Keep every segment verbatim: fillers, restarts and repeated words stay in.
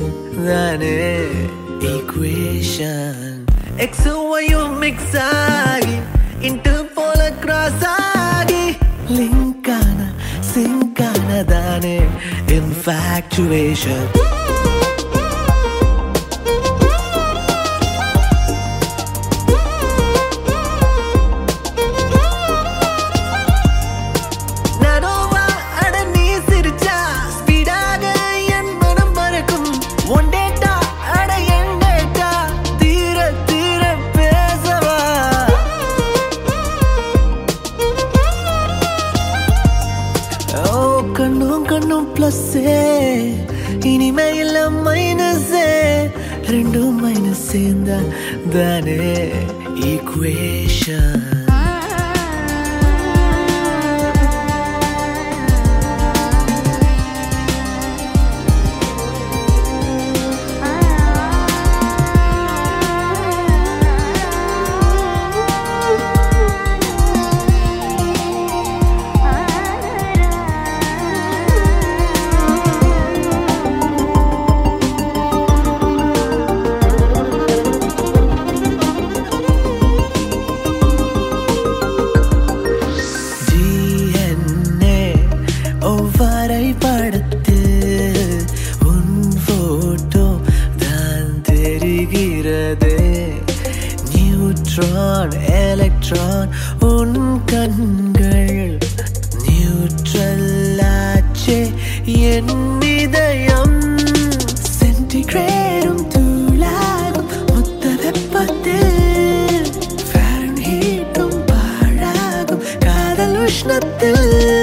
தானே equation. X-O-Y-U mix ஆகி into போல cross ஆகி link ஆன sync ஆன தானே infatuation. கண்ணும் கண்ணும் பிளஸ்ஸே இனிமே இல்ல மைனஸே ரெண்டும் மைனஸ் சேர்ந்தா தானே ஈக்குவேஷன். வரைபடத்து உன் போட்டோ தான் தெரிகிறது. நியூட்ரான் எலக்ட்ரான் உன் கண்கள் நியூட்ரல் ஆச்சே என் இதயம். சென்டிகிரேடும் தூளாகும் மொத்த வெப்பத்தில் ஃபாரன்ஹீட்டும் பாழாகும் காதல் உஷ்ணத்தில்.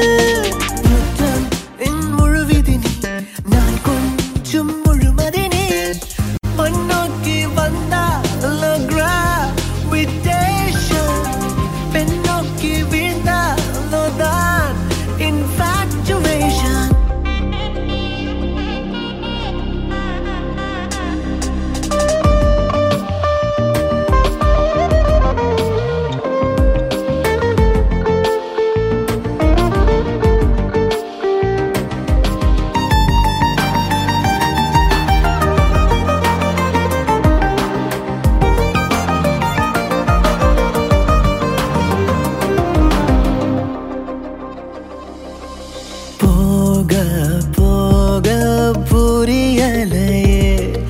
போக புரியலையே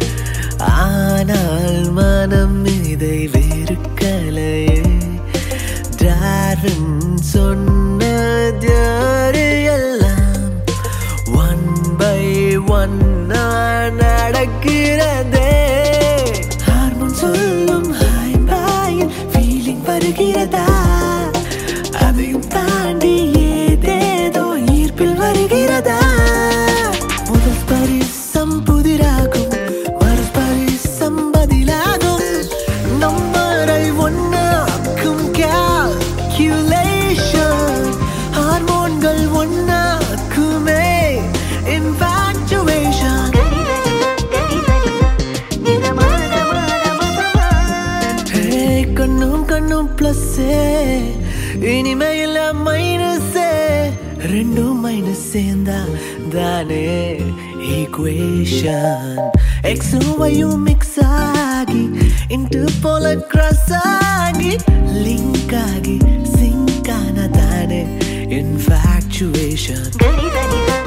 ஆனால் மனம் இதை வெறுக்கலையே. டார்வின் சொன்னது எல்லாம் ஒன் பை ஒன் நடக்கிறதே. ஹார்மோன் சொல்லும் ஹாய் பாயின் ஃபீலிங் வருகிறதா? அதையும் தாண்டி ஏதேதோ ஈர்ப்பில் வருகிறதா? முதல் பரிசம் புதிராகும் மறு பரிசம் பதிலாகும். நம்மரை ஒன்னாக்கும் கால்குலேஷன் ஹார்மோன்கள் ஒன்னாக்குமே இன்ஃபாக்சுவேஷன். கண்ணும் கண்ணும் பிளஸ்ஸே இனிமே இல்ல மைனஸே ரெண்டும் மைனஸ் சேர்ந்தா தானே ஈக்குவேஷன். X-O-Y-U mix ஆகி into போல cross ஆகி லிங்க் ஆகி சிங்க் ஆன தானே infatuation.